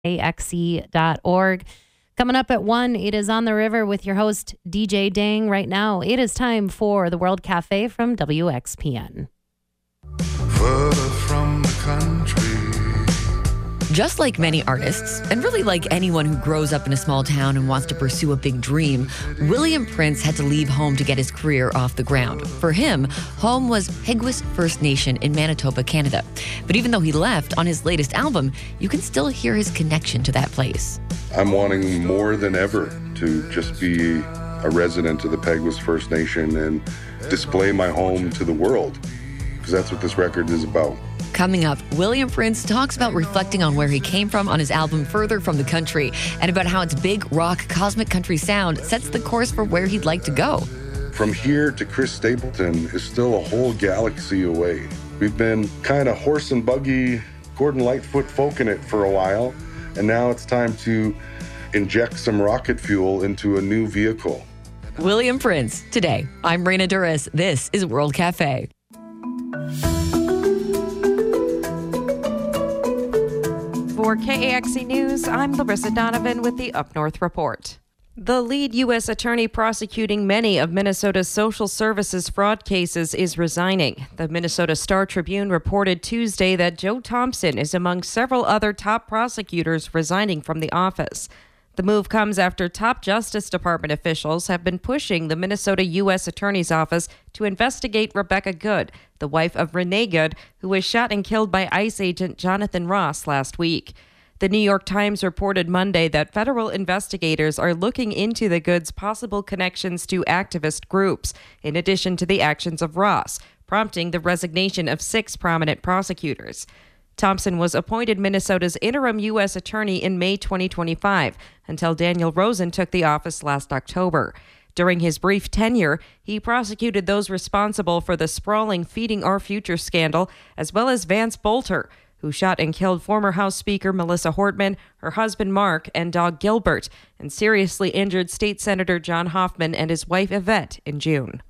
KXE.org. Coming up at 1, it is On the River with your host, DJ Dang. Right now, it is time for the World Cafe from WXPN. Further from the country. Just like many artists, and really like anyone who grows up in a small town and wants to pursue a big dream, William Prince had to leave home to get his career off the ground. For him, home was Peguis First Nation in Manitoba, Canada. But even though he left, on his latest album, you can still hear his connection to that place. I'm wanting more than ever to just be a resident of the Peguis First Nation and display my home to the world, because that's what this record is about. Coming up, William Prince talks about reflecting on where he came from on his album Further from the Country, and about how its big rock cosmic country sound sets the course for where he'd like to go. From here to Chris Stapleton is still a whole galaxy away. We've been kind of horse and buggy, Gordon Lightfoot folking it for a while, and now it's time to inject some rocket fuel into a new vehicle. William Prince, today. I'm Raina Duras. This is World Cafe. For KAXE News, I'm Larissa Donovan with the Up North Report. The lead U.S. attorney prosecuting many of Minnesota's social services fraud cases is resigning. The Minnesota Star Tribune reported Tuesday that Joe Thompson is among several other top prosecutors resigning from the office. The move comes after top Justice Department officials have been pushing the Minnesota U.S. Attorney's Office to investigate Rebecca Good, the wife of Renee Good, who was shot and killed by ICE agent Jonathan Ross last week. The New York Times reported Monday that federal investigators are looking into the Goods' possible connections to activist groups, in addition to the actions of Ross, prompting the resignation of 6 prominent prosecutors. Thompson was appointed Minnesota's interim U.S. attorney in May 2025, until Daniel Rosen took the office last October. During his brief tenure, he prosecuted those responsible for the sprawling Feeding Our Future scandal, as well as Vance Bolter, who shot and killed former House Speaker Melissa Hortman, her husband Mark, and dog Gilbert, and seriously injured State Senator John Hoffman and his wife Yvette in June.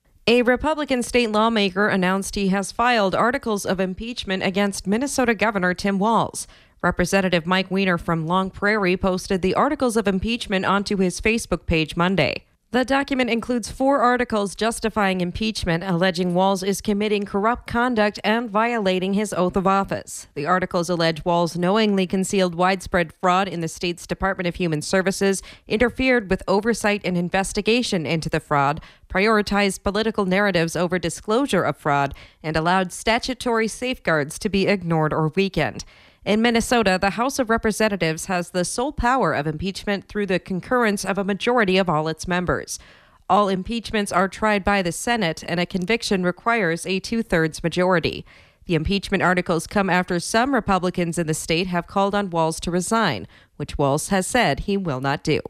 A Republican state lawmaker announced he has filed articles of impeachment against Minnesota Governor Tim Walz. Representative Mike Weiner from Long Prairie posted the articles of impeachment onto his Facebook page Monday. The document includes 4 articles justifying impeachment, alleging Walz is committing corrupt conduct and violating his oath of office. The articles allege Walz knowingly concealed widespread fraud in the state's Department of Human Services, interfered with oversight and investigation into the fraud, prioritized political narratives over disclosure of fraud, and allowed statutory safeguards to be ignored or weakened. In Minnesota, the House of Representatives has the sole power of impeachment through the concurrence of a majority of all its members. All impeachments are tried by the Senate, and a conviction requires a 2/3 majority. The impeachment articles come after some Republicans in the state have called on Walz to resign, which Walz has said he will not do.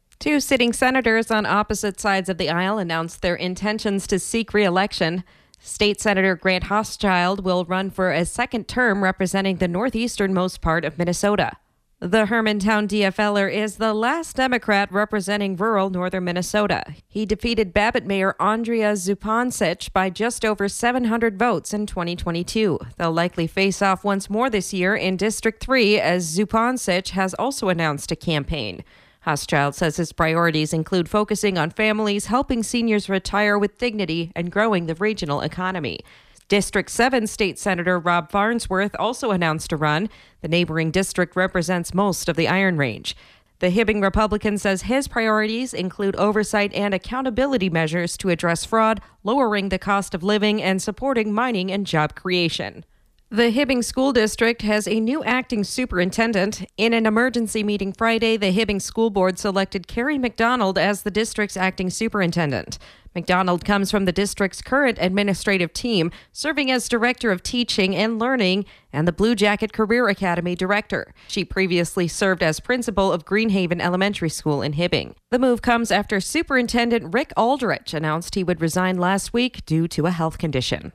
2 sitting senators on opposite sides of the aisle announced their intentions to seek re-election. State Senator Grant Hochschild will run for a second term representing the northeasternmost part of Minnesota. The Hermantown DFLer is the last Democrat representing rural northern Minnesota. He defeated Babbitt Mayor Andrea Zupancic by just over 700 votes in 2022. They'll likely face off once more this year in District 3, as Zupancic has also announced a campaign. Hochschild says his priorities include focusing on families, helping seniors retire with dignity, and growing the regional economy. District 7 State Senator Rob Farnsworth also announced a run. The neighboring district represents most of the Iron Range. The Hibbing Republican says his priorities include oversight and accountability measures to address fraud, lowering the cost of living, and supporting mining and job creation. The Hibbing School District has a new acting superintendent. In an emergency meeting Friday, the Hibbing School Board selected Carrie McDonald as the district's acting superintendent. McDonald comes from the district's current administrative team, serving as Director of Teaching and Learning and the Blue Jacket Career Academy Director. She previously served as principal of Greenhaven Elementary School in Hibbing. The move comes after Superintendent Rick Aldrich announced he would resign last week due to a health condition.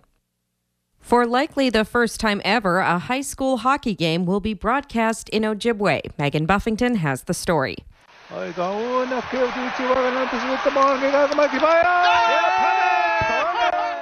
For likely the first time ever, a high school hockey game will be broadcast in Ojibwe. Megan Buffington has the story.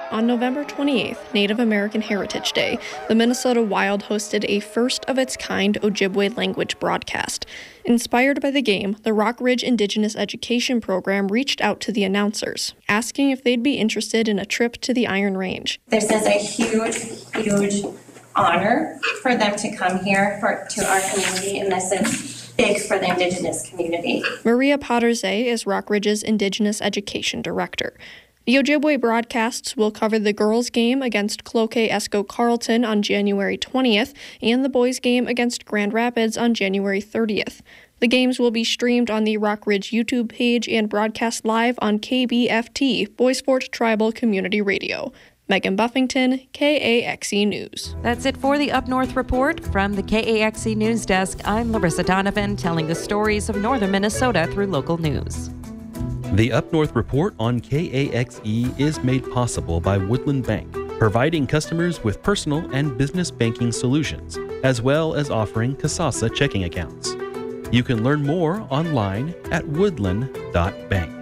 On November 28th, Native American Heritage Day, the Minnesota Wild hosted a first-of-its-kind Ojibwe language broadcast. Inspired by the game, the Rock Ridge Indigenous Education Program reached out to the announcers, asking if they'd be interested in a trip to the Iron Range. This is a huge honor for them to come here to our community, and this is big for the Indigenous community. Maria Potterzay is Rock Ridge's Indigenous Education Director. The Ojibwe broadcasts will cover the girls' game against Cloquet Esco Carleton on January 20th and the boys' game against Grand Rapids on January 30th. The games will be streamed on the Rock Ridge YouTube page and broadcast live on KBFT, Bois Forte Tribal Community Radio. Megan Buffington, KAXE News. That's it for the Up North Report. From the KAXE News Desk, I'm Larissa Donovan, telling the stories of northern Minnesota through local news. The Up North Report on KAXE is made possible by Woodland Bank, providing customers with personal and business banking solutions, as well as offering Kasasa checking accounts. You can learn more online at woodland.bank.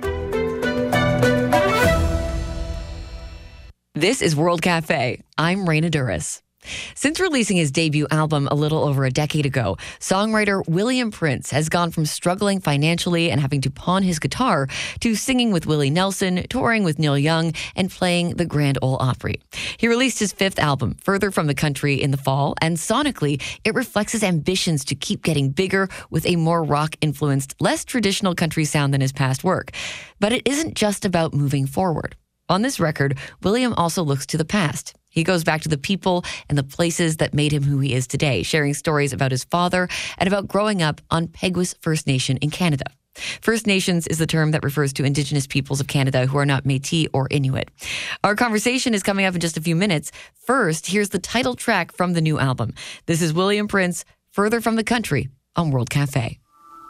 This is World Cafe. I'm Raina Duras. Since releasing his debut album a little over a decade ago, songwriter William Prince has gone from struggling financially and having to pawn his guitar to singing with Willie Nelson, touring with Neil Young, and playing the Grand Ole Opry. He released his fifth album, Further from the Country, in the fall, and sonically, it reflects his ambitions to keep getting bigger with a more rock-influenced, less traditional country sound than his past work. But it isn't just about moving forward. On this record, William also looks to the past. He goes back to the people and the places that made him who he is today, sharing stories about his father and about growing up on Peguis First Nation in Canada. First Nations is the term that refers to Indigenous peoples of Canada who are not Métis or Inuit. Our conversation is coming up in just a few minutes. First, here's the title track from the new album. This is William Prince, Further from the Country, on World Cafe.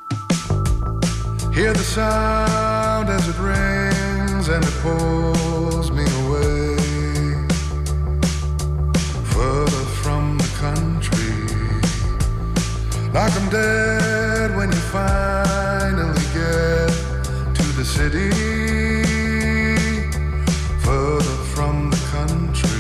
Hear the sound as it rings and it pulls me away, further from the country, like I'm dead when you finally get to the city, further from the country.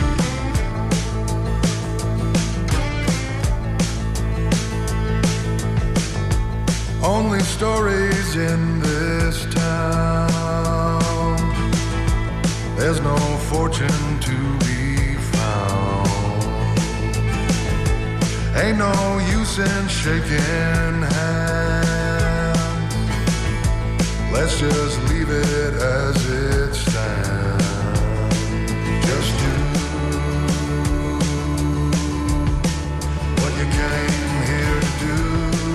Only stories in this town, there's no fortune to be found. Ain't no use in shaking hands, let's just leave it as it stands. Just do what you came here to do,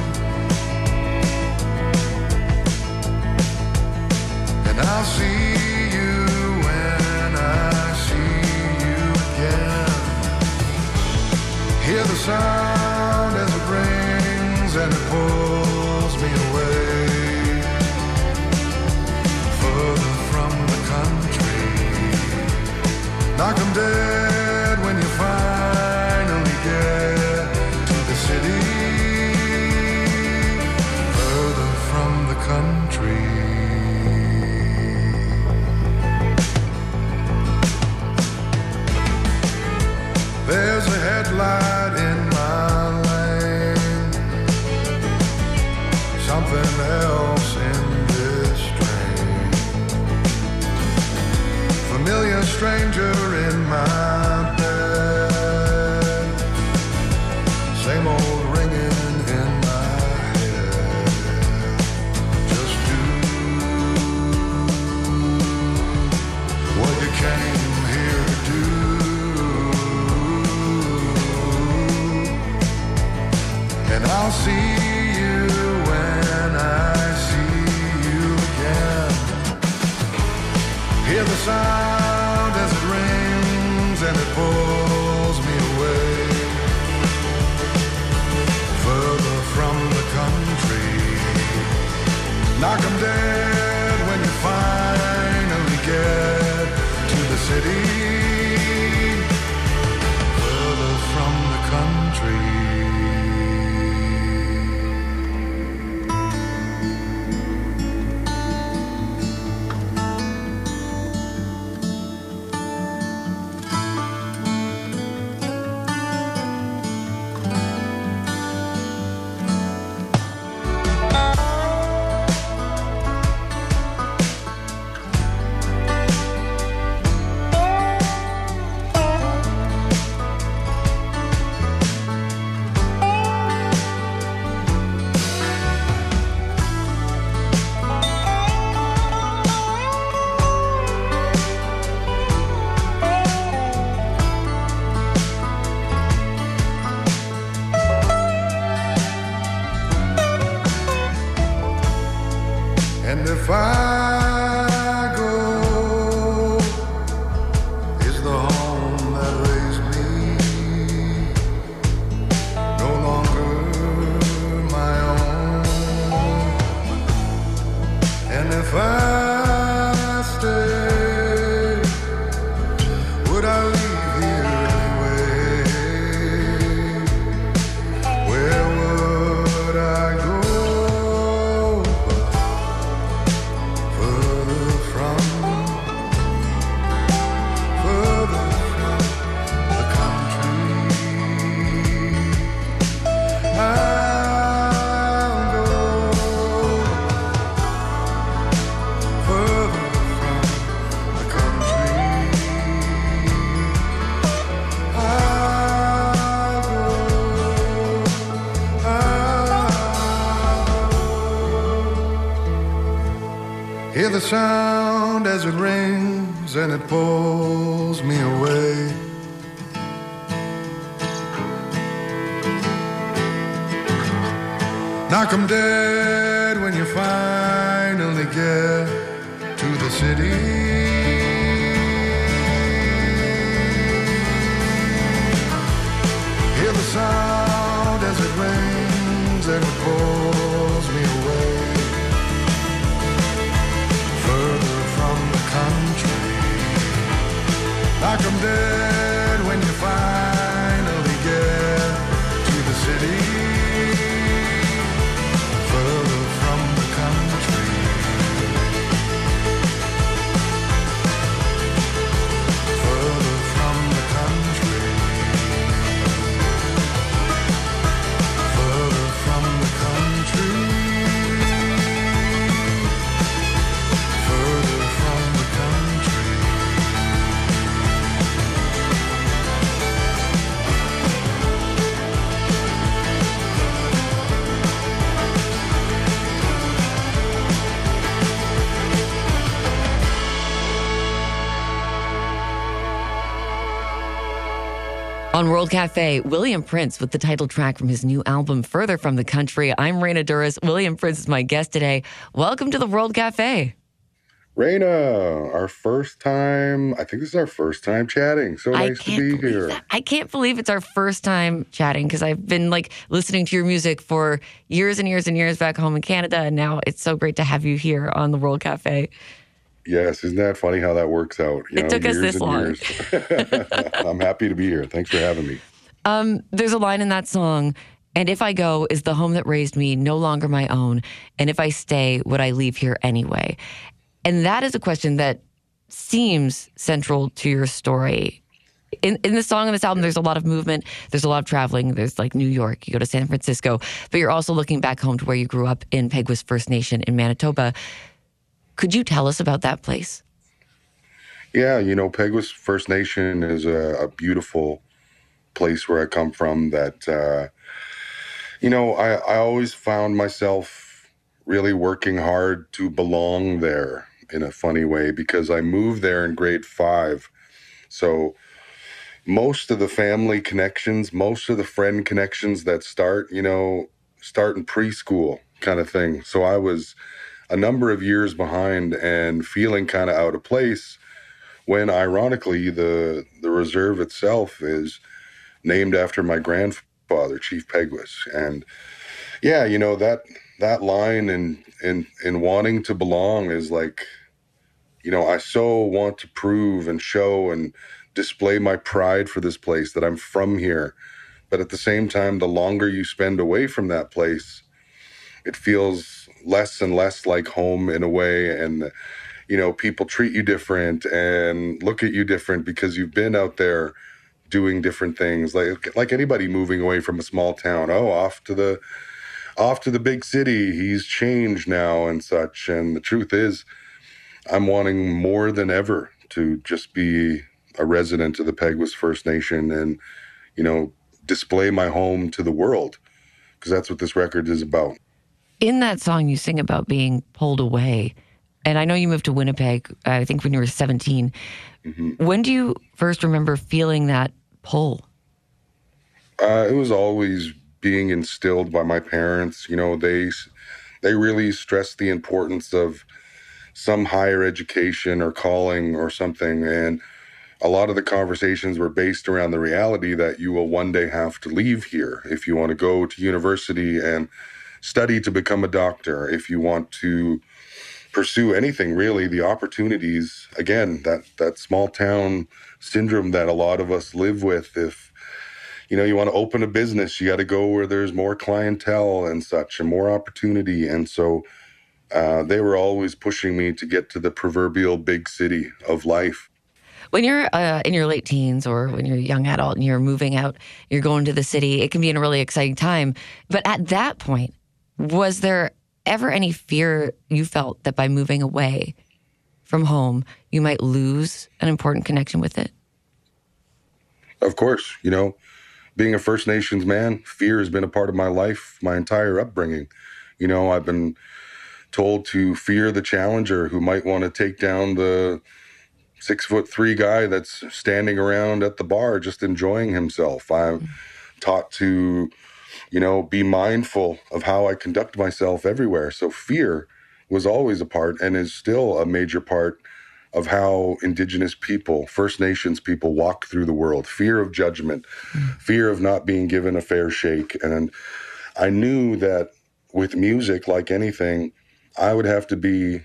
and I'll see you when I see you again. Hear the sound as it rings and it pulls me away, further from the country, knock 'em dead when you finally get to the city, further from the country. There's a headlight in my lane, something else in this train, familiar stranger in my bed, same old ringing in my head. Just do what you came here to do, and I'll see you when I see you again. Hear the sound as it rings and it pulls me away, further from the country, knock 'em dead when you finally get to the city, further from the country. if I go, is the home that raised me no longer my own? And if I stay, would I leave here anyway? Where would I go? Further from the country. I'll go further from the country. I'll go. Hear the sound as it rings and it pulls me away. Knock 'em dead when you finally get to the city. Hear the sound as it rings and it pulls me away. Further from the country. Knock 'em dead when you finally get to the city. Further from the country. Further from the country. Further from the country. Further from the country. On World Cafe, William Prince with the title track from his new album, Further from the Country. I'm Raina Duras. William Prince is my guest today. Welcome to the World Cafe. Raina, our first time, I think this is our first time chatting. So nice to be here. I can't believe it's our first time chatting because I've been listening to your music for years and years and years back home in Canada. And now it's so great to have you here on the World Cafe. Yes, isn't that funny how that works out? It took us this long. I'm happy to be here. Thanks for having me. There's a line in that song, and if I go, is the home that raised me no longer my own? And if I stay, would I leave here anyway? And that is a question that seems central to your story. In this song and this album, there's a lot of movement. There's a lot of traveling. There's New York. You go to San Francisco. But you're also looking back home to where you grew up in Peguis First Nation in Manitoba. Could you tell us about that place? Yeah, Peguis First Nation is a beautiful place where I come from that, I always found myself really working hard to belong there in a funny way because I moved there in grade 5. So most of the family connections, most of the friend connections that start in preschool kind of thing. So I was a number of years behind and feeling kind of out of place when, ironically, the reserve itself is named after my grandfather, Chief Peguis. And yeah, that line in wanting to belong is I so want to prove and show and display my pride for this place that I'm from here. But at the same time, the longer you spend away from that place, it feels less and less like home in a way. And, people treat you different and look at you different because you've been out there doing different things. Like anybody moving away from a small town. Oh, off to the big city. He's changed now and such. And the truth is, I'm wanting more than ever to just be a resident of the Peguis First Nation and, display my home to the world, because that's what this record is about. In that song, you sing about being pulled away. And I know you moved to Winnipeg, I think when you were 17. Mm-hmm. When do you first remember feeling that pull? It was always being instilled by my parents. They really stressed the importance of some higher education or calling or something. And a lot of the conversations were based around the reality that you will one day have to leave here if you want to go to university and study to become a doctor, if you want to pursue anything, really. The opportunities, again, that small town syndrome that a lot of us live with. If you want to open a business, you got to go where there's more clientele and such and more opportunity. And so they were always pushing me to get to the proverbial big city of life. When you're in your late teens or when you're a young adult and you're moving out, you're going to the city, it can be a really exciting time. But at that point, was there ever any fear you felt that by moving away from home, you might lose an important connection with it? Of course. Being a First Nations man, fear has been a part of my life, my entire upbringing. I've been told to fear the challenger who might want to take down the 6'3" guy that's standing around at the bar just enjoying himself. I'm taught to, be mindful of how I conduct myself everywhere. So fear was always a part and is still a major part of how Indigenous people, First Nations people, walk through the world. Fear of judgment, fear of not being given a fair shake. And I knew that with music, like anything, I would have to be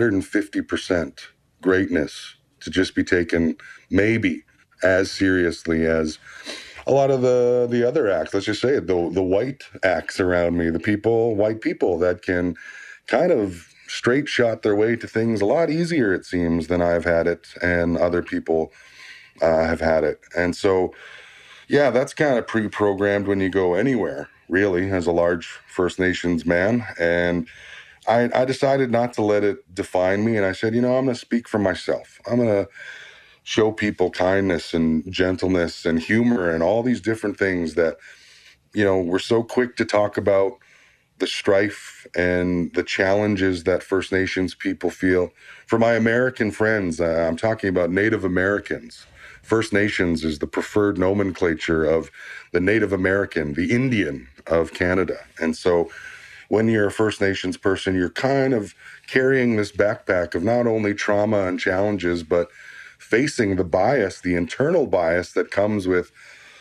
150% greatness to just be taken maybe as seriously as a lot of the other acts. Let's just say it, the white acts around me, white people that can kind of straight shot their way to things a lot easier, it seems, than I've had it and other people have had it. And so, yeah, that's kind of pre-programmed when you go anywhere, really, as a large First Nations man. And I decided not to let it define me. And I said, I'm going to speak for myself. I'm going to show people kindness and gentleness and humor and all these different things that, we're so quick to talk about the strife and the challenges that First Nations people feel. For my American friends, I'm talking about Native Americans. First Nations is the preferred nomenclature of the Native American, the Indian of Canada. And so when you're a First Nations person, you're kind of carrying this backpack of not only trauma and challenges, but facing the bias, the internal bias that comes with,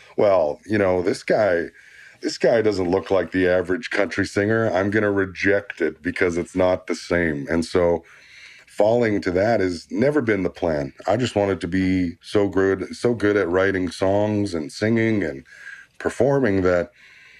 this guy doesn't look like the average country singer. I'm going to reject it because it's not the same. And so falling to that has never been the plan. I just wanted to be so good at writing songs and singing and performing that,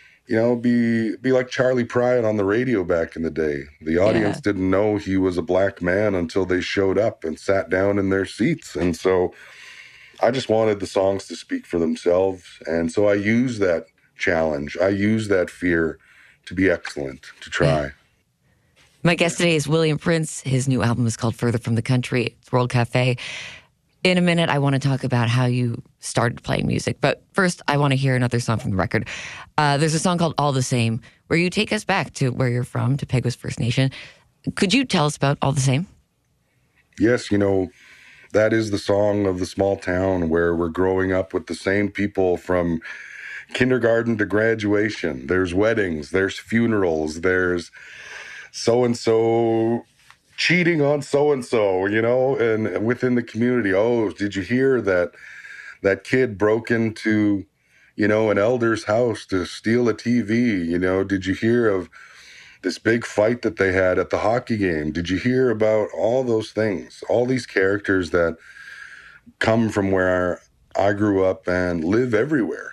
be like Charlie Pride on the radio back in the day. The audience didn't know he was a black man until they showed up and sat down in their seats. And so I just wanted the songs to speak for themselves. And so I used that challenge. I use that fear to be excellent, to try. My guest today is William Prince. His new album is called Further from the Country. It's World Cafe. In a minute, I want to talk about how you started playing music. But first, I want to hear another song from the record. There's a song called All the Same, where you take us back to where you're from, to Peguis First Nation. Could you tell us about All the Same? Yes, that is the song of the small town where we're growing up with the same people from kindergarten to graduation. There's weddings, there's funerals, there's so-and-so cheating on so-and-so, and within the community. Oh, did you hear that kid broke into, an elder's house to steal a TV? Did you hear of this big fight that they had at the hockey game? Did you hear about all those things? All these characters that come from where I grew up and live everywhere,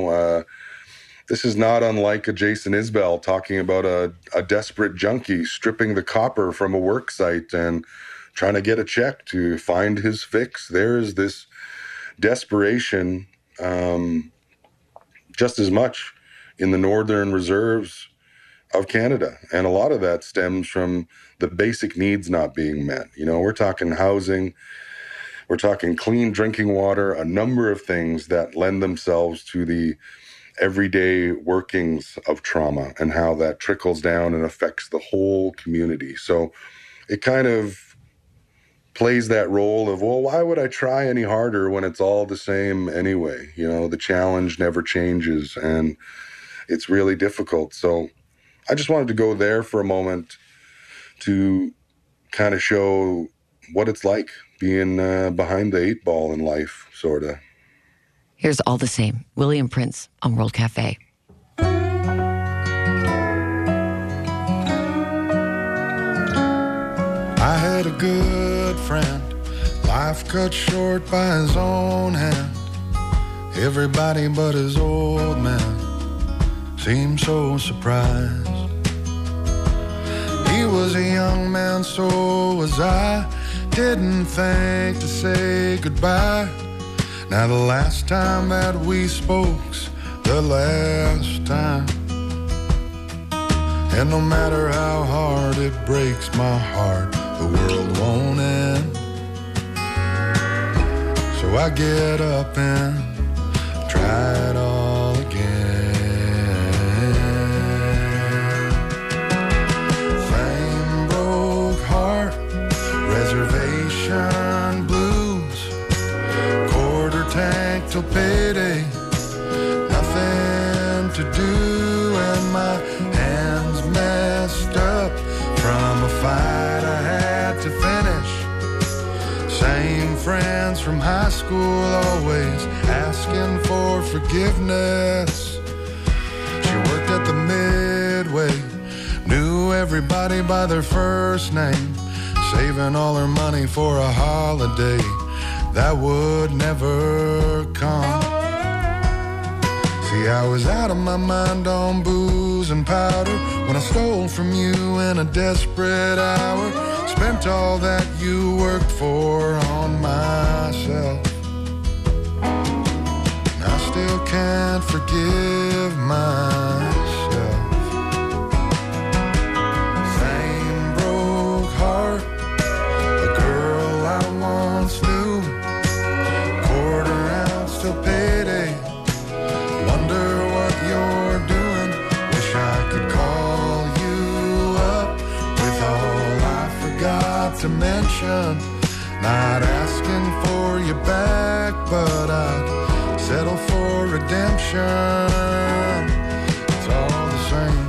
This is not unlike a Jason Isbell talking about a desperate junkie stripping the copper from a work site and trying to get a check to find his fix. There is this desperation just as much in the northern reserves of Canada. And a lot of that stems from the basic needs not being met. We're talking housing, we're talking clean drinking water, a number of things that lend themselves to the everyday workings of trauma and how that trickles down and affects the whole community. So it kind of plays that role of, well, why would I try any harder when it's all the same anyway? The challenge never changes and it's really difficult. So I just wanted to go there for a moment to kind of show what it's like being behind the 8 ball in life, sort of. Here's All the Same, William Prince on World Cafe. I had a good friend, life cut short by his own hand. Everybody but his old man seemed so surprised. He was a young man, so was I. Didn't think to say goodbye. Now the last time that we spoke's the last time. And no matter how hard it breaks my heart, the world won't end. So I get up and try it all again. Same broke heart, reservation blues, quarter tank till payday, nothing to do, and my hands messed up from a fight I had to finish. Same friends from high school, always asking for forgiveness. She worked at the Midway, knew everybody by their first name, saving all her money for a holiday that would never come. See, I was out of my mind on booze and powder when I stole from you in a desperate hour. Spent all that you worked for on myself. And I still can't forgive myself. Same broke heart, a girl I once knew, quarter ounce till payday. Wonder what you're doing. Wish I could call you up with all I forgot to mention. Not asking for you back, but I'd settle for redemption. It's all the same.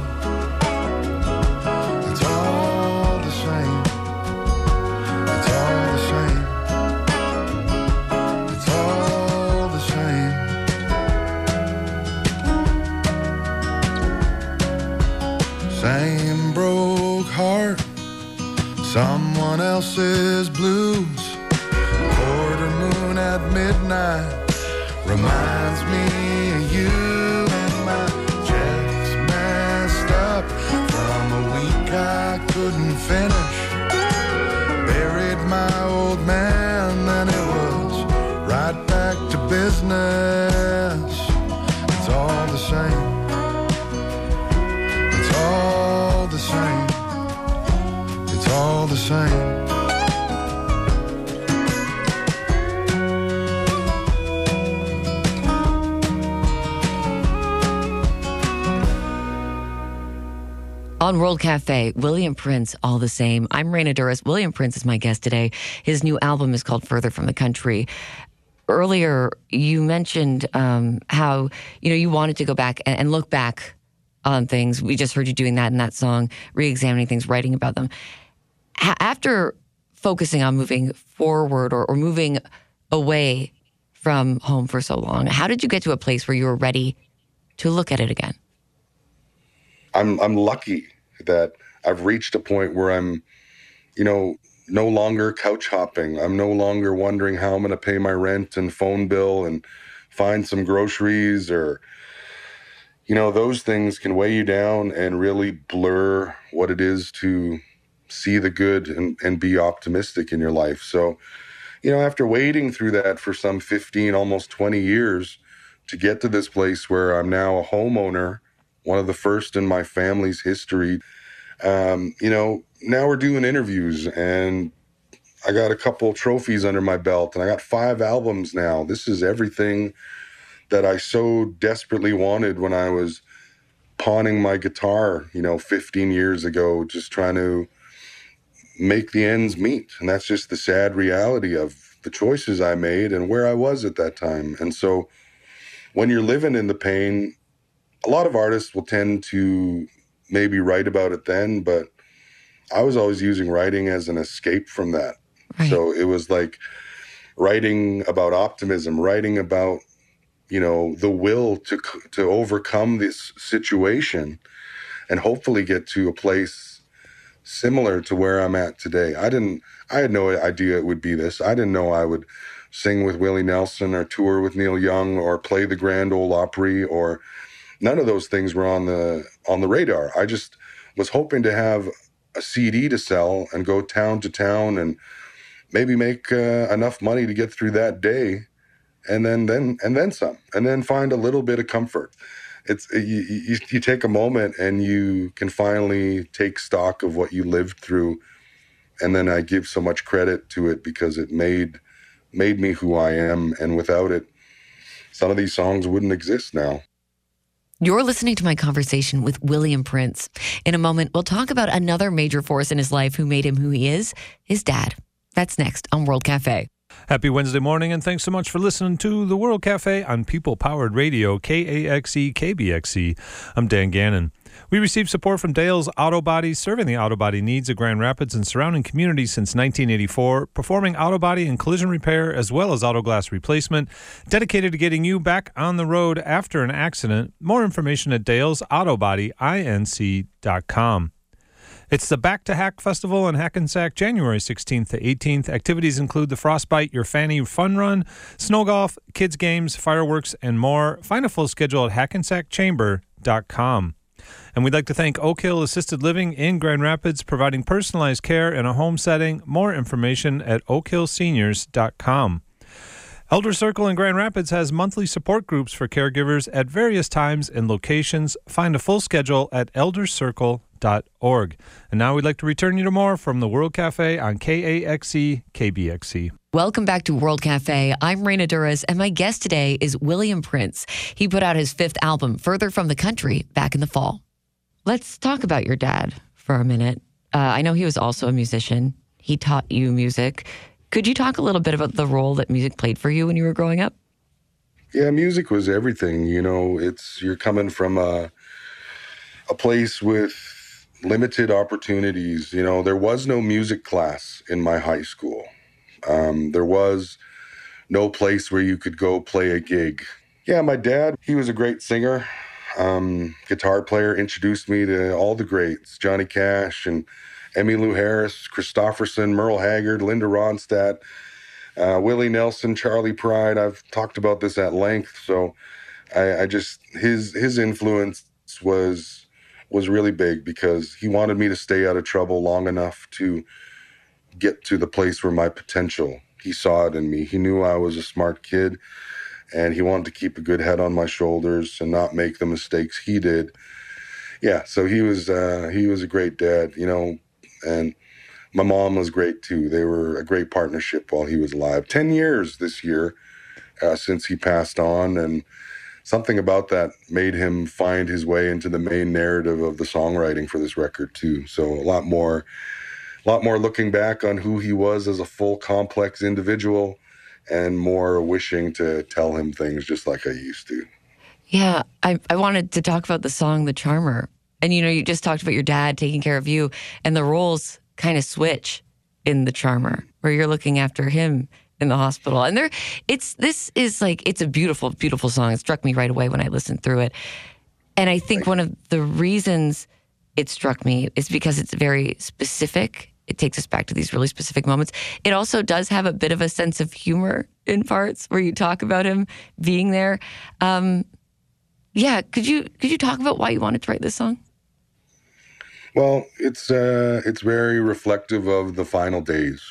It's all the same. It's all the same. It's all the same. Same broke heart, someone else's blues. Quarter moon at midnight reminds me of you, and my checks messed up from a week I couldn't finish. Buried my old man, then it was right back to business. It's all the same. It's all the same. It's all the same. On World Cafe, William Prince, All the Same. I'm Raina Duras. William Prince is my guest today. His new album is called Further from the Country. Earlier, you mentioned how, you wanted to go back and look back on things. We just heard you doing that in that song, re-examining things, writing about them. After focusing on moving forward or moving away from home for so long, how did you get to a place where you were ready to look at it again? I'm lucky that I've reached a point where I'm, no longer couch hopping. I'm no longer wondering how I'm going to pay my rent and phone bill and find some groceries, or, those things can weigh you down and really blur what it is to see the good and be optimistic in your life. So, after waiting through that for some 15, almost 20 years to get to this place where I'm now a homeowner, one of the first in my family's history. Now we're doing interviews, and I got a couple trophies under my belt, and I got 5 albums now. This is everything that I so desperately wanted when I was pawning my guitar, 15 years ago, just trying to make the ends meet. And that's just the sad reality of the choices I made and where I was at that time. And so when you're living in the pain, a lot of artists will tend to maybe write about it then, but I was always using writing as an escape from that. Right. So it was like writing about optimism, writing about, the will to overcome this situation and hopefully get to a place similar to where I'm at today. I had no idea it would be this. I didn't know I would sing with Willie Nelson or tour with Neil Young or play the Grand Ole Opry, or none of those things were on the radar. I just was hoping to have a CD to sell and go town to town and maybe make enough money to get through that day, and then some, and then find a little bit of comfort. It's you take a moment and you can finally take stock of what you lived through, and then I give so much credit to it because it made me who I am, and without it, some of these songs wouldn't exist now. You're listening to my conversation with William Prince. In a moment, we'll talk about another major force in his life who made him who he is, his dad. That's next on World Cafe. Happy Wednesday morning, and thanks so much for listening to the World Cafe on People-Powered Radio, KAXE, KBXE. I'm Dan Gannon. We received support from Dale's Auto Body, serving the auto body needs of Grand Rapids and surrounding communities since 1984, performing auto body and collision repair as well as auto glass replacement, dedicated to getting you back on the road after an accident. More information at dalesautobodync.com. It's the Back to Hack Festival in Hackensack, January 16th to 18th. Activities include the Frostbite Your Fanny Fun Run, snow golf, kids games, fireworks, and more. Find a full schedule at hackensackchamber.com. And we'd like to thank Oak Hill Assisted Living in Grand Rapids, providing personalized care in a home setting. More information at oakhillseniors.com. Elder Circle in Grand Rapids has monthly support groups for caregivers at various times and locations. Find a full schedule at eldercircle.org. And now we'd like to return you to more from the World Cafe on KAXE, KBXE. Welcome back to World Cafe. I'm Raina Duras, and my guest today is William Prince. He put out his 5th album, Further from the Country, back in the fall. Let's talk about your dad for a minute. I know he was also a musician. He taught you music. Could you talk a little bit about the role that music played for you when you were growing up? Yeah, music was everything. You're coming from a place with limited opportunities. There was no music class in my high school. There was no place where you could go play a gig. Yeah, my dad, he was a great singer, guitar player, introduced me to all the greats, Johnny Cash and Emmylou Harris, Christofferson, Merle Haggard, Linda Ronstadt, Willie Nelson, Charlie Pride. I've talked about this at length. So I just, his influence was really big because he wanted me to stay out of trouble long enough to get to the place where my potential, he saw it in me. He knew I was a smart kid, and he wanted to keep a good head on my shoulders and not make the mistakes he did. Yeah, so he was a great dad, and my mom was great too. They were a great partnership while he was alive. 10 years this year since he passed on, and something about that made him find his way into the main narrative of the songwriting for this record too. So a lot more looking back on who he was as a full, complex individual, and more wishing to tell him things just like I used to. Yeah, I wanted to talk about the song The Charmer. And, you just talked about your dad taking care of you, and the roles kind of switch in The Charmer, where you're looking after him in the hospital. And it's a beautiful, beautiful song. It struck me right away when I listened through it. And I think one of the reasons it struck me is because it's very specific. It takes us back to these really specific moments. It also does have a bit of a sense of humor in parts where you talk about him being there. Yeah, could you talk about why you wanted to write this song? Well, it's very reflective of the final days.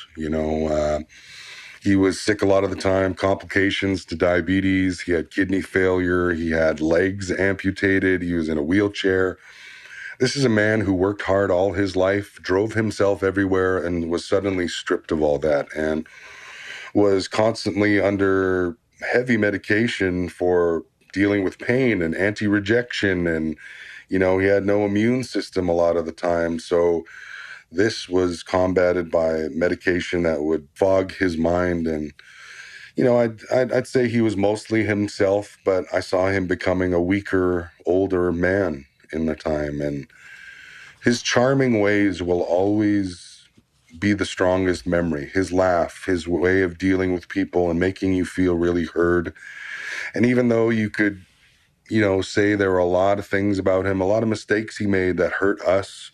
He was sick a lot of the time, complications to diabetes. He had kidney failure. He had legs amputated. He was in a wheelchair. This is a man who worked hard all his life, drove himself everywhere, and was suddenly stripped of all that, and was constantly under heavy medication for dealing with pain and anti-rejection, and he had no immune system a lot of the time. So this was combated by medication that would fog his mind. And, I'd say he was mostly himself, but I saw him becoming a weaker, older man in the time. And His charming ways will always be the strongest memory. His laugh, his way of dealing with people and making you feel really heard. And even though you could, say there were a lot of things about him, a lot of mistakes he made that hurt us,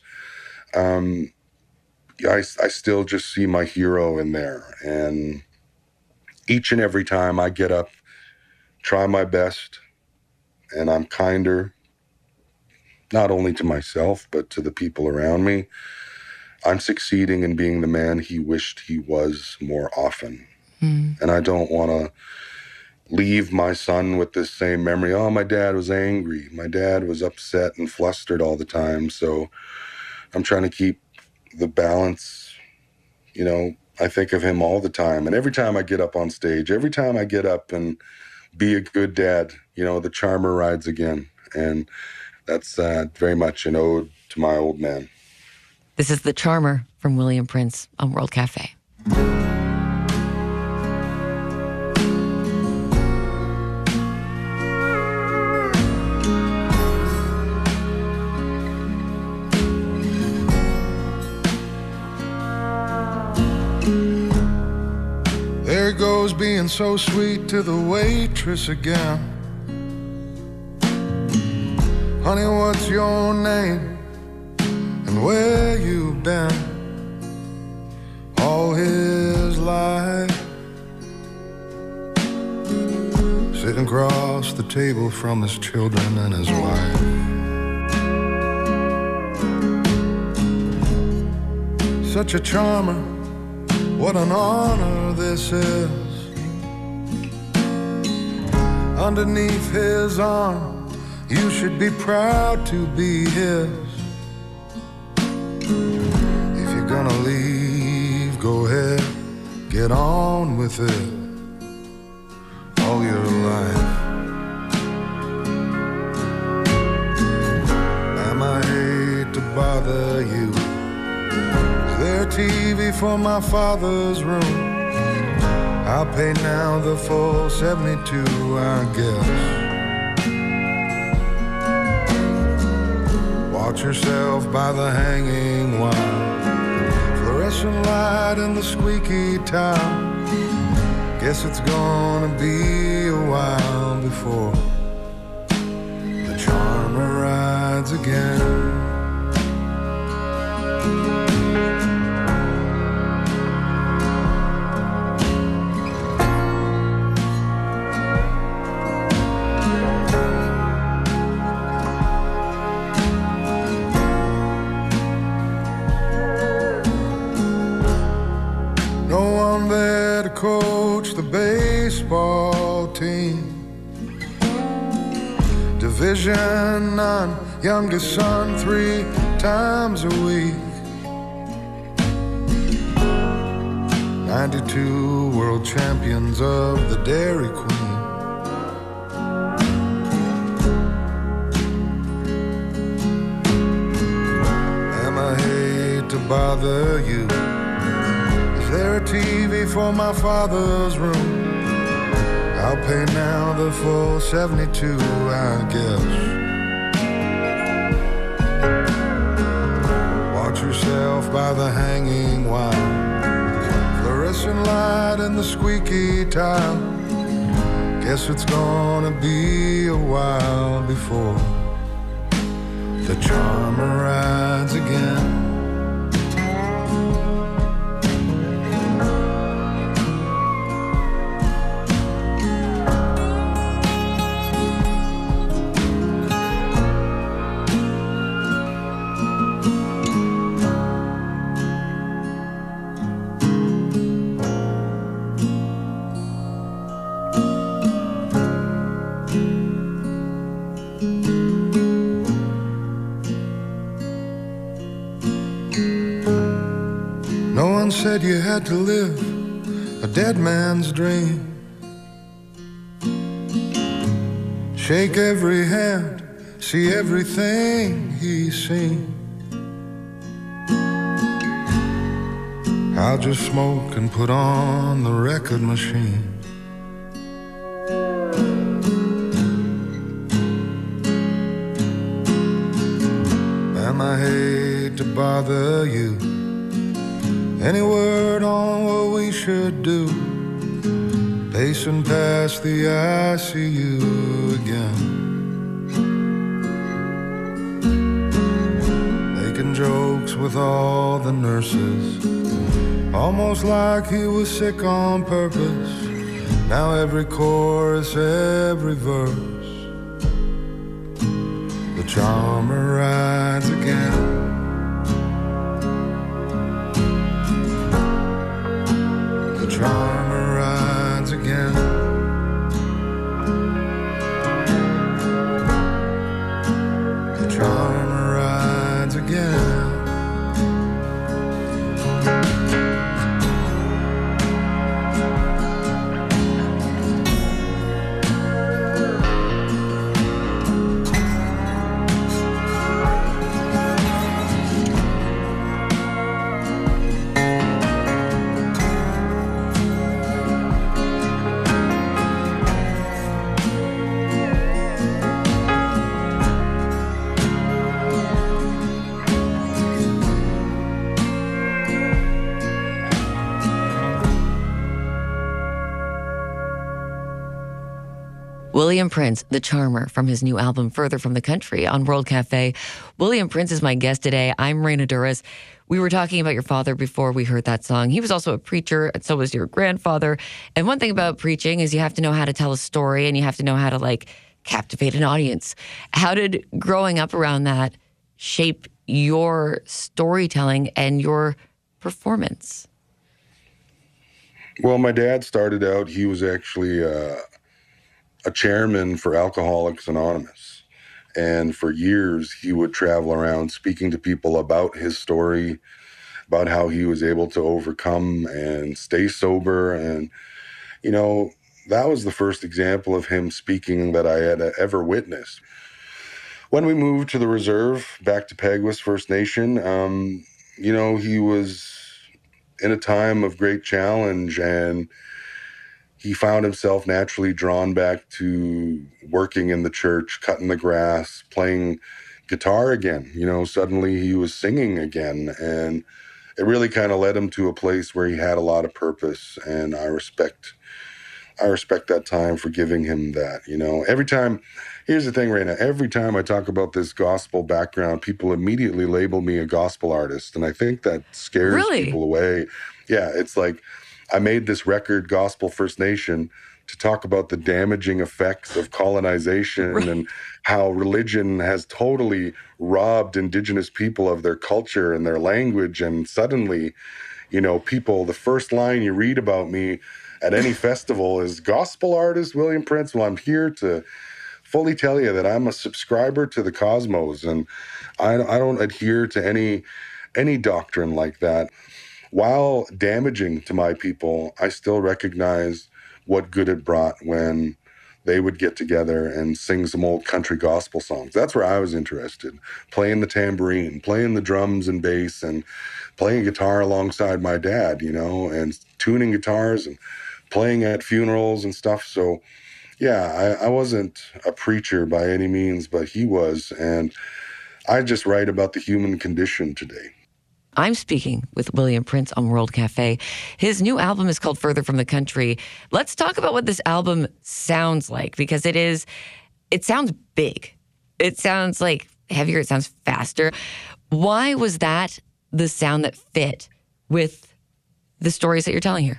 I still just see my hero in there. And each and every time I get up, try my best, and I'm kinder, not only to myself, but to the people around me. I'm succeeding in being the man he wished he was more often. And I don't want to leave my son with this same memory. Oh, my dad was angry. My dad was upset and flustered all the time. So I'm trying to keep the balance. I think of him all the time. And every time I get up on stage, every time I get up and be a good dad, the charmer rides again. And that's very much an ode to my old man. This is The Charmer from William Prince on World Cafe. There goes being so sweet to the waitress again. Honey, what's your name and where you been all his life? Sitting across the table from his children and his wife. Such a charmer, what an honor this is. Underneath his arm, you should be proud to be his. If you're gonna leave, go ahead, get on with it all your life. Ma'am, I hate to bother you. Is there TV for my father's room? I'll pay now the full 72, I guess. Watch yourself by the hanging wire, fluorescent light in the squeaky tile. Guess it's gonna be a while before the charmer rides again. Coach the baseball team, Division 9, youngest son 3 times a week. 92 world champions of the Dairy Queen. Ma'am, I hate to bother you. Is there a TV for my father's room? I'll pay now the full 72, I guess. Watch yourself by the hanging wire, fluorescent light in the squeaky tile. Guess it's gonna be a while before the charmer rides again. Said you had to live a dead man's dream. Shake every hand, see everything he's seen. I'll just smoke and put on the record machine. And I hate bother you. Any word on what we should do? Pacing past the ICU again. Making jokes with all the nurses, almost like he was sick on purpose. Now every chorus, every verse, the charmer rides again. The charmer rides again. The charmer rides again. William Prince, The Charmer, from his new album Further from the Country on World Cafe. William Prince is my guest today. I'm Raina Duras. We were talking about your father before we heard that song. He was also a preacher, and so was your grandfather. And one thing about preaching is you have to know how to tell a story, and you have to know how to, captivate an audience. How did growing up around that shape your storytelling and your performance? Well, my dad started out, he was actually a chairman for Alcoholics Anonymous. And for years, he would travel around speaking to people about his story, about how he was able to overcome and stay sober. And, that was the first example of him speaking that I had ever witnessed. When we moved to the reserve, back to Peguis First Nation, he was in a time of great challenge, and he found himself naturally drawn back to working in the church, cutting the grass, playing guitar again. Suddenly he was singing again, and it really kind of led him to a place where he had a lot of purpose, and I respect that time for giving him that. Here's the thing, Raina, every time I talk about this gospel background, people immediately label me a gospel artist, and I think that scares people away. Yeah, it's like I made this record, Gospel First Nation, to talk about the damaging effects of colonization and how religion has totally robbed Indigenous people of their culture and their language. And suddenly, people, the first line you read about me at any festival is gospel artist William Prince. Well, I'm here to fully tell you that I'm a subscriber to the cosmos, and I don't adhere to any doctrine like that. While damaging to my people, I still recognize what good it brought when they would get together and sing some old country gospel songs. That's where I was interested. Playing the tambourine, playing the drums and bass, and playing guitar alongside my dad, and tuning guitars and playing at funerals and stuff. So, yeah, I wasn't a preacher by any means, but he was. And I just write about the human condition today. I'm speaking with William Prince on World Cafe. His new album is called Further from the Country. Let's talk about what this album sounds like, because it sounds big. It sounds heavier. It sounds faster. Why was that the sound that fit with the stories that you're telling here?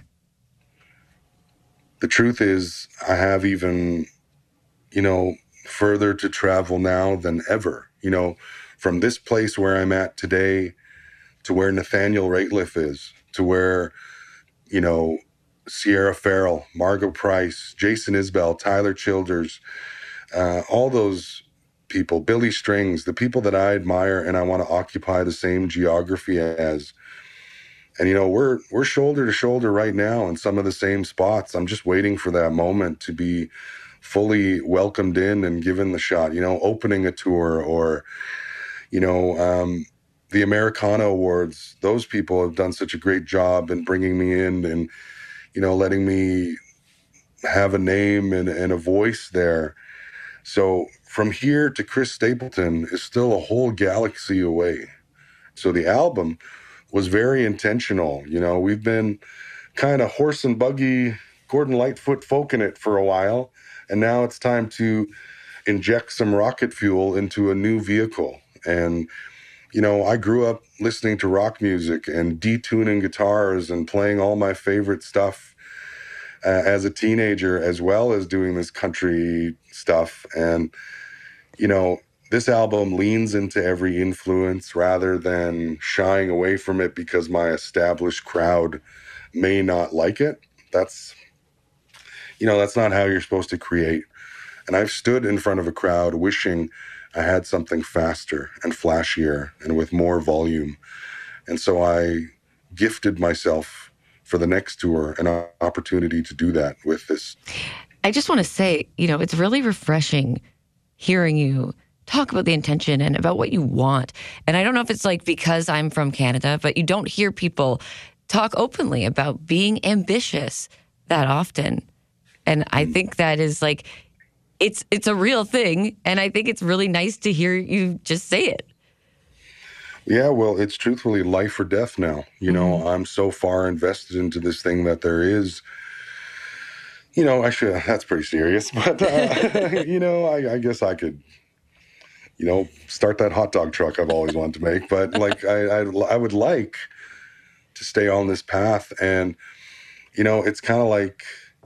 The truth is, I have even, further to travel now than ever. From this place where I'm at today to where Nathaniel Rateliff is, to where, Sierra Farrell, Margot Price, Jason Isbell, Tyler Childers, all those people, Billy Strings, the people that I admire and I want to occupy the same geography as. And, we're shoulder to shoulder right now in some of the same spots. I'm just waiting for that moment to be fully welcomed in and given the shot, opening a tour or, the Americana Awards. Those people have done such a great job in bringing me in and, letting me have a name and a voice there. So from here to Chris Stapleton is still a whole galaxy away. So the album was very intentional. You know, we've been kind of horse and buggy, Gordon Lightfoot folking it for a while, and now it's time to inject some rocket fuel into a new vehicle. And, you know, I grew up listening to rock music and detuning guitars and playing all my favorite stuff as a teenager, as well as doing this country stuff. And, you know, this album leans into every influence rather than shying away from it because my established crowd may not like it. That's not how you're supposed to create. And I've stood in front of a crowd wishing I had something faster and flashier and with more volume. And so I gifted myself for the next tour an opportunity to do that with this. I just want to say, you know, it's really refreshing hearing you talk about the intention and about what you want. And I don't know if it's like because I'm from Canada, but you don't hear people talk openly about being ambitious that often. And I think that is like, it's a real thing. And I think it's really nice to hear you just say it. Yeah, well, it's truthfully life or death now. You know, I'm so far invested into this thing that there is, you know, that's pretty serious. But, you know, I guess I could, you know, start that hot dog truck I've always wanted to make. But like, I would like to stay on this path. And, you know, it's kind of like,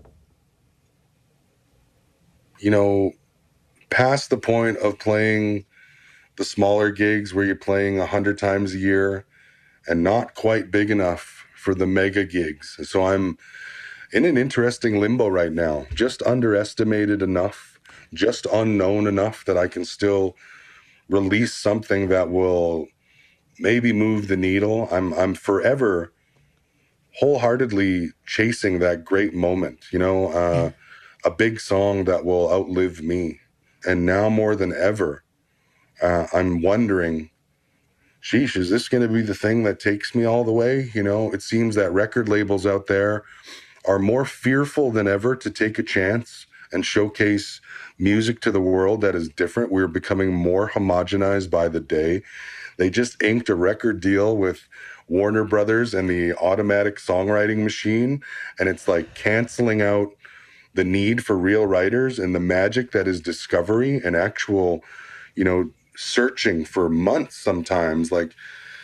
you know, past the point of playing the smaller gigs where you're playing 100 times a year and not quite big enough for the mega gigs. So I'm in an interesting limbo right now, just underestimated enough, just unknown enough that I can still release something that will maybe move the needle. I'm forever wholeheartedly chasing that great moment, you know, a big song that will outlive me. And now more than ever, I'm wondering, sheesh, is this going to be the thing that takes me all the way? You know, it seems that record labels out there are more fearful than ever to take a chance and showcase music to the world that is different. We're becoming more homogenized by the day. They just inked a record deal with Warner Brothers and the automatic songwriting machine, and it's like canceling out the need for real writers and the magic that is discovery and actual, you know, searching for months sometimes, like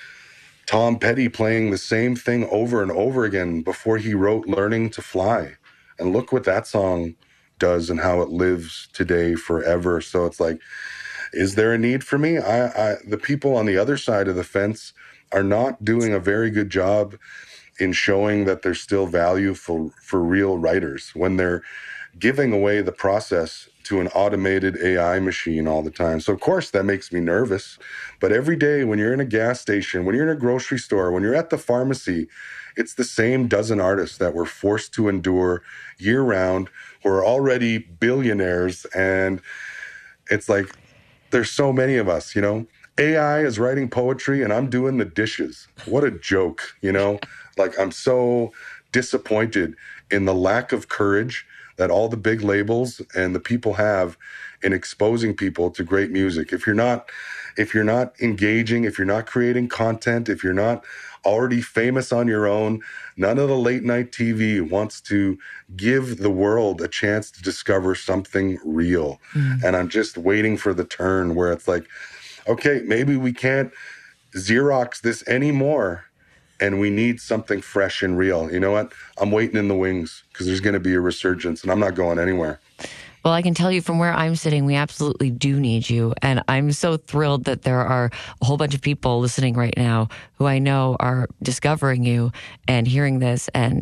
Tom Petty playing the same thing over and over again before he wrote Learning to Fly. And look what that song does and how it lives today forever. So it's like, is there a need for me? The people on the other side of the fence are not doing a very good job in showing that there's still value for real writers when they're giving away the process to an automated AI machine all the time. So of course that makes me nervous. But every day when you're in a gas station, when you're in a grocery store, when you're at the pharmacy, it's the same dozen artists that we're forced to endure year round who are already billionaires. And it's like, there's so many of us, you know. AI is writing poetry and I'm doing the dishes. What a joke, you know? Like, I'm so disappointed in the lack of courage that all the big labels and the people have in exposing people to great music. If you're not engaging, if you're not creating content, if you're not already famous on your own, none of the late night TV wants to give the world a chance to discover something real. And I'm just waiting for the turn where it's like, okay, maybe we can't Xerox this anymore and we need something fresh and real. You know what? I'm waiting in the wings because there's going to be a resurgence and I'm not going anywhere. Well, I can tell you from where I'm sitting, we absolutely do need you. And I'm so thrilled that there are a whole bunch of people listening right now who I know are discovering you and hearing this. And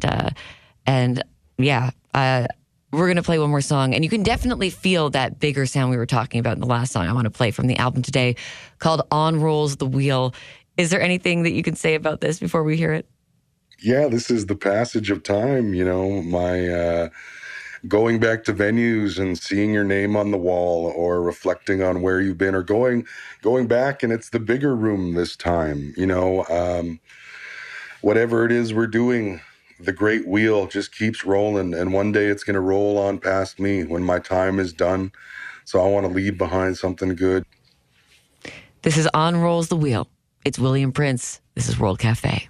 we're going to play one more song. And you can definitely feel that bigger sound we were talking about in the last song I want to play from the album today called On Rolls the Wheel. Is there anything that you can say about this before we hear it? Yeah, this is the passage of time, you know, my going back to venues and seeing your name on the wall or reflecting on where you've been or going back and it's the bigger room this time, you know, whatever it is we're doing, the great wheel just keeps rolling and one day it's going to roll on past me when my time is done. So I want to leave behind something good. This is On Rolls the Wheel It's William Prince. This is World Cafe.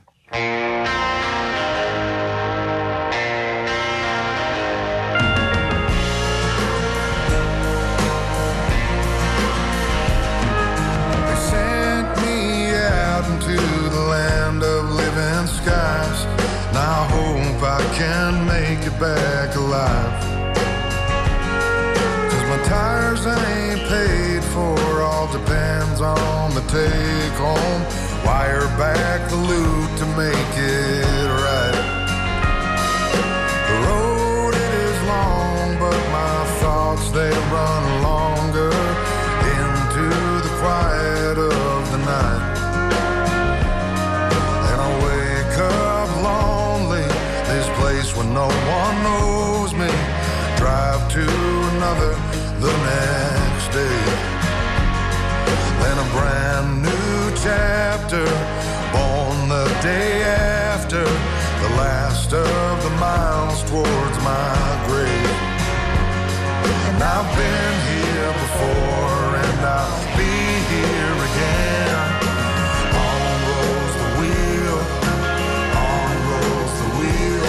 Can make it back alive, 'cause my tires ain't paid for, all depends on the take home. Wire back the loot to make it right. The road it is long, but my thoughts they run longer into the quiet of the night. And I wake up lonely, this place where no one knows me, drive to another the next day. Then a brand new chapter, born the day after the last of the miles towards my grave. And I've been here before and I'll be here again. On rolls the wheel, on rolls the wheel.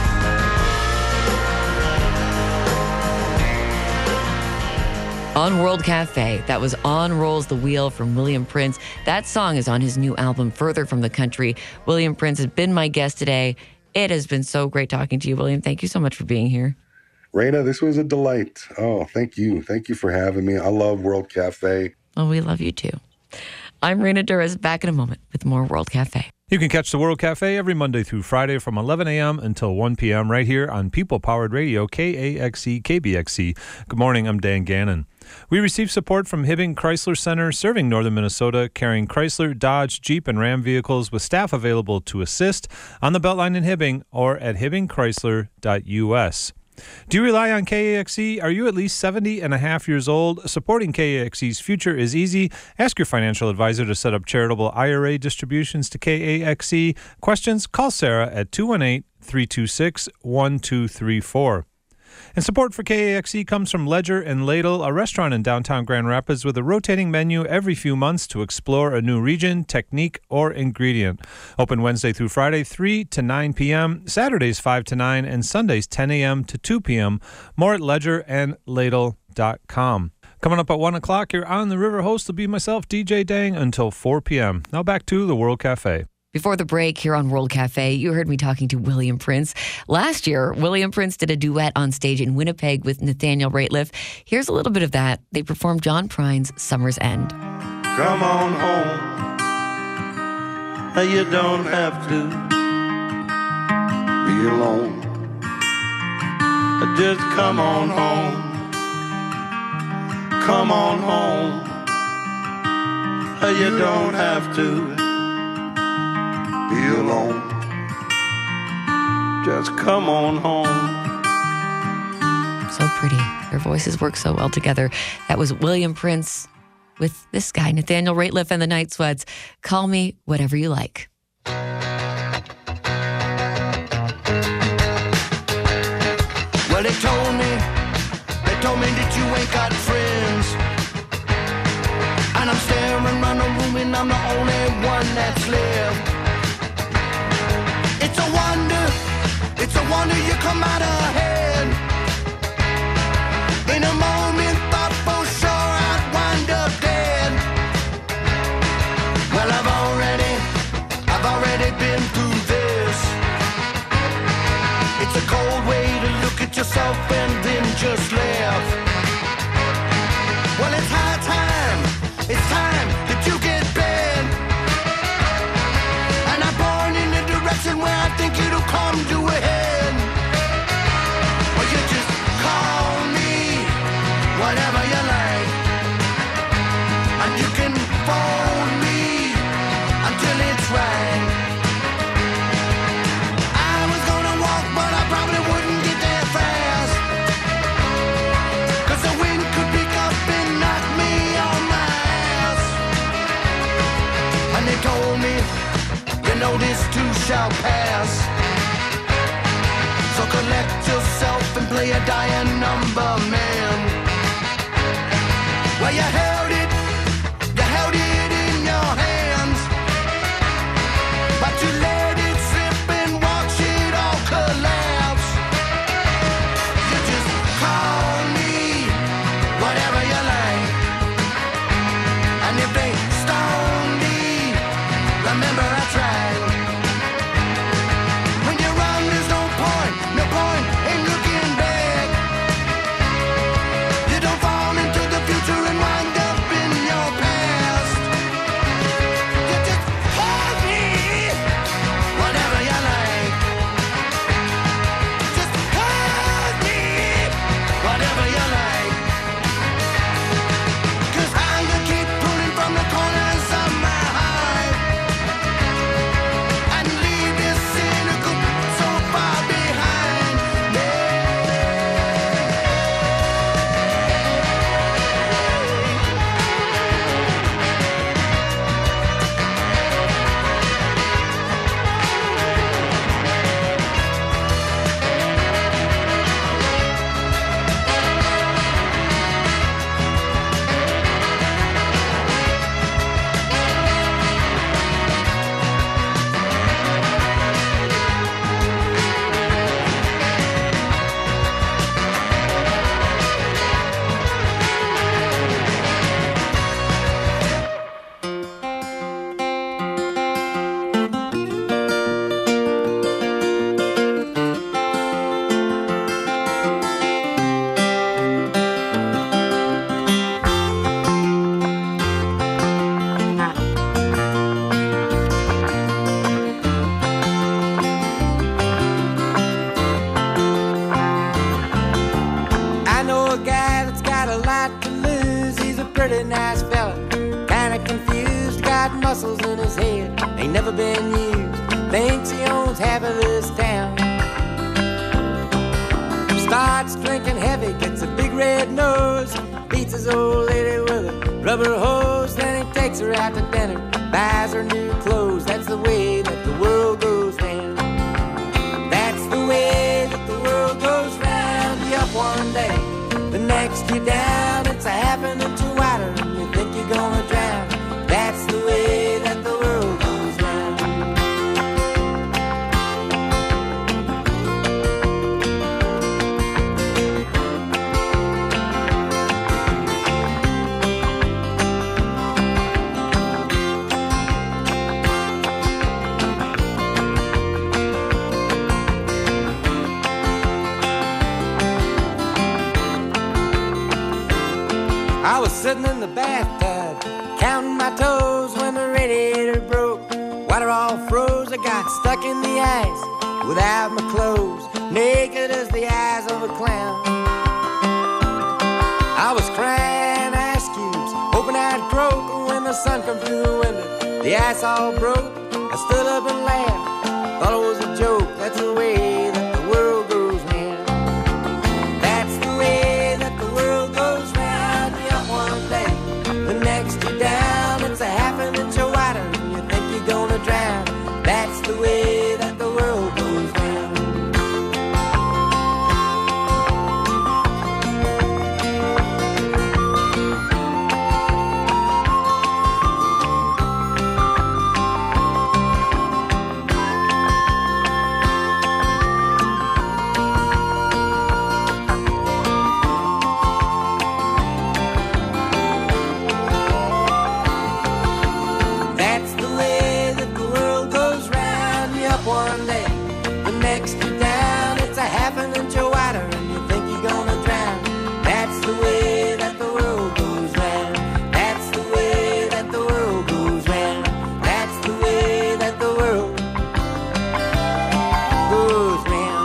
On World Cafe, that was On Rolls the Wheel from William Prince. That song is on his new album, Further from the Country. William Prince has been my guest today. It has been so great talking to you, William. Thank you so much for being here. Raina, this was a delight. Oh, thank you. Thank you for having me. I love World Cafe. Oh, we love you too. I'm Raina Duras, back in a moment with more World Cafe. You can catch the World Cafe every Monday through Friday from 11 a.m. until 1 p.m. right here on People-Powered Radio, KAXE, KBXE. Good morning, I'm Dan Gannon. We receive support from Hibbing Chrysler Center, serving northern Minnesota, carrying Chrysler, Dodge, Jeep, and Ram vehicles with staff available to assist on the Beltline in Hibbing or at hibbingchrysler.us. Do you rely on KAXE? Are you at least 70 and a half years old? Supporting KAXE's future is easy. Ask your financial advisor to set up charitable IRA distributions to KAXE. Questions? Call Sarah at 218-326-1234. And support for KAXE comes from Ledger and Ladle, a restaurant in downtown Grand Rapids with a rotating menu every few months to explore a new region, technique, or ingredient. Open Wednesday through Friday, 3 to 9 p.m., Saturdays 5 to 9, and Sundays 10 a.m. to 2 p.m. More at ledgerandladle.com. Coming up at 1 o'clock, your On the River host will be myself, DJ Dang, until 4 p.m. Now back to the World Cafe. Before the break here on World Cafe, you heard me talking to William Prince. Last year, William Prince did a duet on stage in Winnipeg with Nathaniel Rateliff. Here's a little bit of that. They performed John Prine's Summer's End. Come on home. You don't have to Be alone. just come on home. Come on home. You don't have to Be alone. just come on home. So pretty. Their voices work so well together. That was William Prince with this guy, Nathaniel Rateliff and the Night Sweats. Call me whatever you like. Well, they told me that you ain't got friends. And I'm staring around the room and I'm the only one that's left. It's a wonder you come out ahead. In a moment, thought for sure I'd wind up dead. Well, I've already been through this. It's a cold way to look at yourself and then just laugh. Well, it's time that you get bad. And I'm born in the direction where I think it'll come to a head. Or you just call me whatever you like. And you can phone me until it's right. I was gonna walk, but I probably wouldn't get there fast. 'Cause the wind could pick up and knock me on my ass. And they told me, you know this too shall pass. So collect yourself and play a dying number, man. Well, you held it in your hands. ain't never been used. Thinks he owns half of this town. Starts drinking heavy, gets a big red nose, beats his old lady with a rubber hose. Then he takes her out to dinner, buys her new clothes. That's the way that the world goes round. That's the way that the world goes round. You up one day, the next you down. It's a half an inch wider and you think you're gonna drown. That's the way that the world goes round. I was sitting in the bathtub, counting my toes when the radiator broke. Water all froze, I got stuck in the ice without my clothes, naked as the eyes of a clown. I was crying ice cubes, hoping I'd croak. When the sun come through the window, the ice all broke. I stood up and laughed, thought it was a joke. That's the way that the world goes round. That's the way that the world goes round. One day, the next you're down. It's a half an inch wider and you think you're gonna drown. That's the way that the world goes round. One day, the next you're down. It's a half an inch wider and you think you're gonna drown. That's the way that the world goes round. That's the way that the world goes round. That's the way that the world goes round.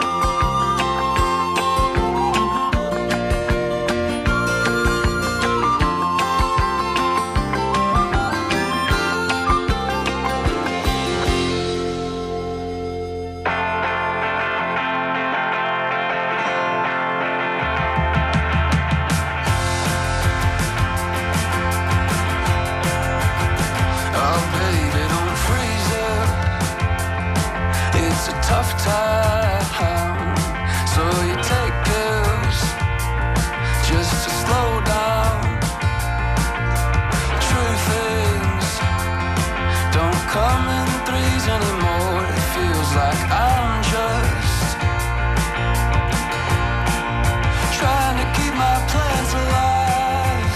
Tough time, so you take pills just to slow down. True things don't come in threes anymore. It feels like I'm just trying to keep my plants alive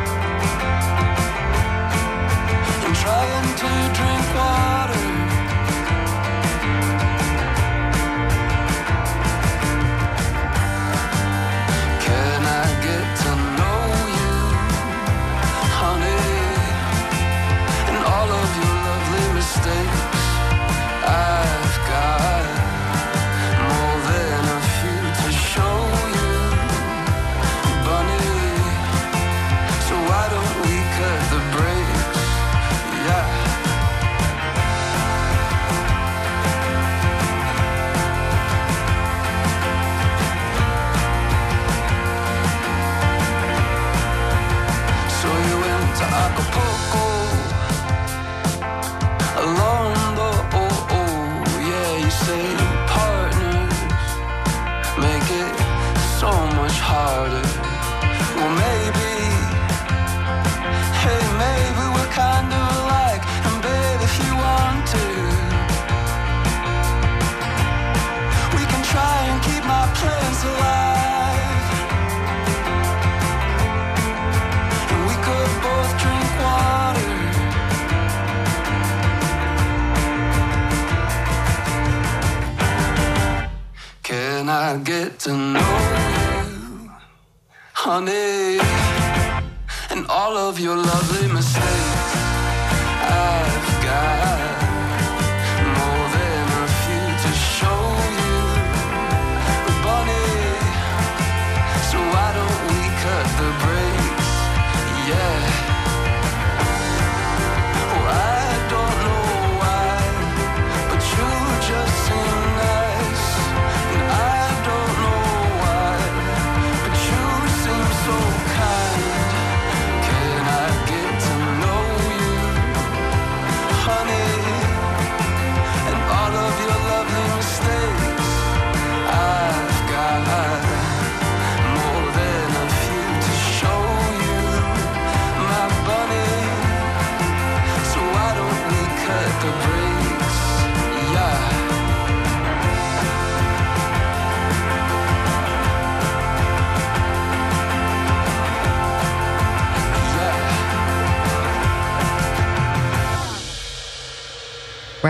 and trying to drink water. I've got more than a few to show you, bunny. So why don't we cut the brakes? Yeah. So you went to Acapulco alone. Say partners make it so much harder. Well, maybe, hey, maybe we're kind of alike. And babe, if you want to, we can try and keep my plants alive. And we could both drink water. Can I get to know you, honey, and all of your lovely mistakes? I've got more than a few to show you, bunny. So why don't we cut the brakes? Yeah. Oh, I don't know why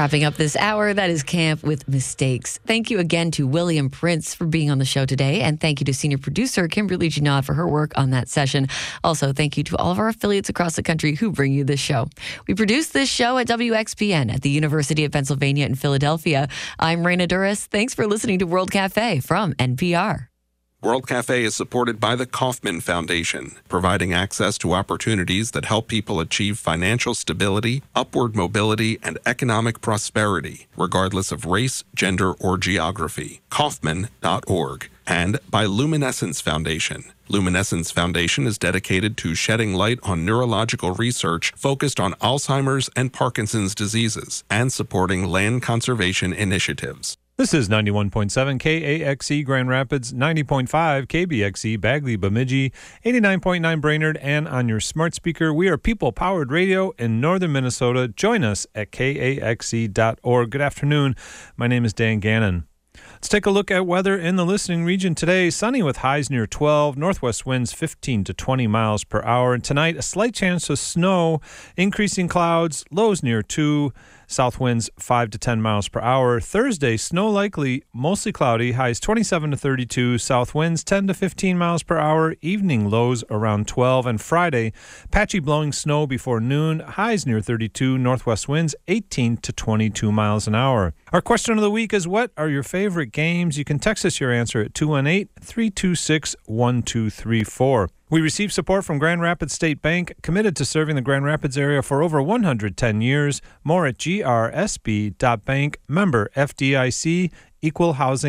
Wrapping up this hour, that is Camp with Mistakes. Thank you again to William Prince for being on the show today, and thank you to senior producer Kimberly Ginod for her work on that session. Also, thank you to all of our affiliates across the country who bring you this show. We produce this show at WXPN at the University of Pennsylvania in Philadelphia. I'm Raina Duras. Thanks for listening to World Cafe from NPR. World Cafe is supported by the Kauffman Foundation, providing access to opportunities that help people achieve financial stability, upward mobility, and economic prosperity, regardless of race, gender, or geography. Kauffman.org. And by Luminescence Foundation. Luminescence Foundation is dedicated to shedding light on neurological research focused on Alzheimer's and Parkinson's diseases and supporting land conservation initiatives. This is 91.7 KAXE Grand Rapids, 90.5 KBXE Bagley Bemidji, 89.9 Brainerd, and on your smart speaker. We are people-powered radio in northern Minnesota. Join us at KAXE.org. Good afternoon. My name is Dan Gannon. Let's take a look at weather in the listening region today. Sunny with highs near 12, northwest winds 15 to 20 miles per hour. And tonight, a slight chance of snow, increasing clouds, lows near 2, south winds 5 to 10 miles per hour. Thursday, snow likely, mostly cloudy, highs 27 to 32, south winds 10 to 15 miles per hour, evening lows around 12. And Friday, patchy blowing snow before noon, highs near 32, northwest winds 18 to 22 miles an hour. Our question of the week is, what are your favorite games? You can text us your answer at 218-326-1234. We receive support from Grand Rapids State Bank, committed to serving the Grand Rapids area for over 110 years. More at grsb.bank, member FDIC, equal housing.